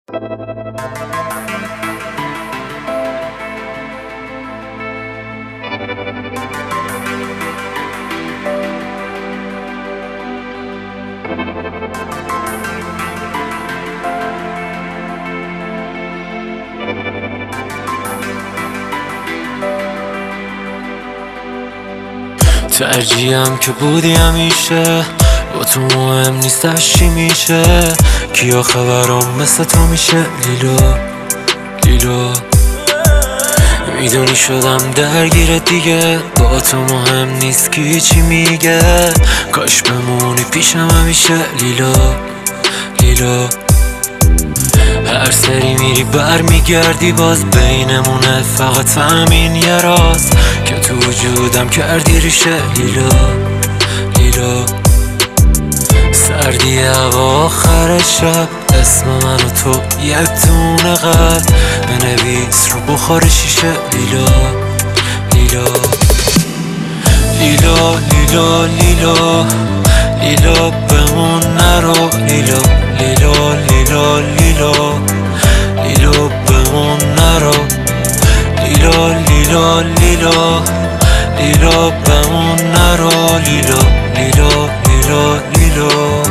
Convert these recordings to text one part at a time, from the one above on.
ترجیحم که بودی همیشه، با تو مهم نیستش چی میشه. کیا خبرم مثل تو میشه لیلو لیلو. میدونی شدم درگیر دیگه، با تو مهم نیست کی چی میگه. کاش بمونی پیشم همیشه لیلو لیلو. هر سری میری بر میگردی، باز بینمونه فقط همین یه راز که تو وجودم کردی ریشه لیلو لیلو. سردی هوا آخر شب، اسم من و تو یک دونه قلب بنویس رو بخار شیشه لیلو لیلو لیلو لیلو لیلو لیلو. بمون نرو لیلو لیلو لیلو لیلو لیلو. بمون نرو لیلو لیلو لیلو لیلو. بمون نرو لیلو لیلو لیلو لیلو.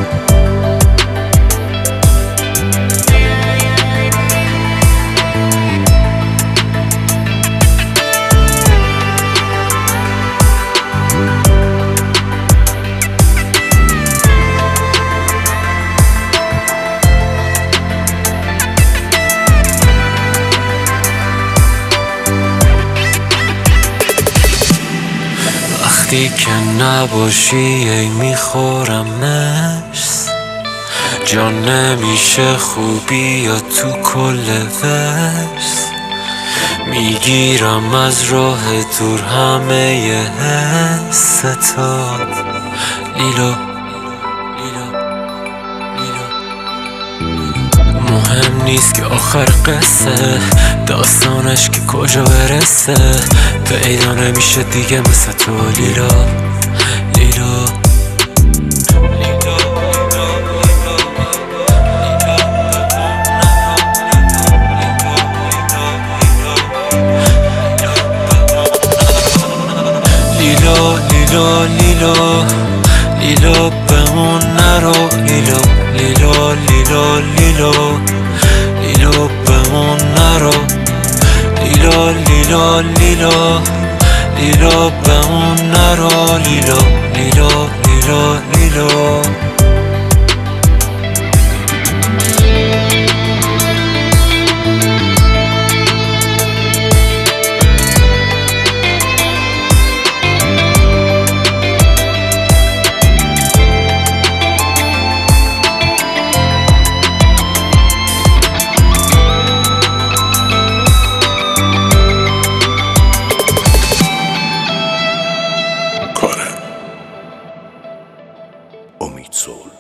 وقتی که نباشی ای میخورم مست، جان نمیشه خوبی یا تو کل وست. میگیرم از راه دور همه ی حستات لیلو لیلو لیلو. مهم نیست که آخر قصه داستانش که کجا برسه، پیدا نمیشه دیگه مثل تو لیلو لیلو. لیلو لیلو لیلو لیلو. بمون نرو لیلو لیلو لیلو لیلو لیلو. بمون نرو لیلو لیلو لیلو لیلو. بمون نرو لیلو لیلو لیلو لیلو. امید صلح.